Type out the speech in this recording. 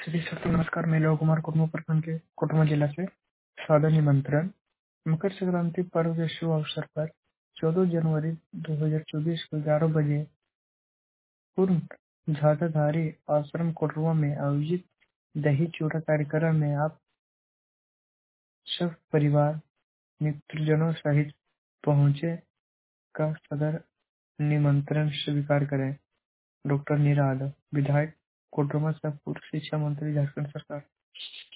श्री सत्य नमस्कार। मैं लव कुमार कुर्मू प्रखंड के कोटमा जिला से सादर निमंत्रण। मकर संक्रांति पर्व के शुभ अवसर पर 14 जनवरी 2024 को 11 बजे पूर्ण झाधाधारी आश्रम कोटवा में आयोजित दही चूड़ा कार्यक्रम में आप सब परिवार मित्रजनों सहित पहुंचे का सदर निमंत्रण स्वीकार करें। डॉक्टर नीरा यादव, विधायक कोटरमा से पूर्व शिक्षा मंत्री झारखंड सरकार।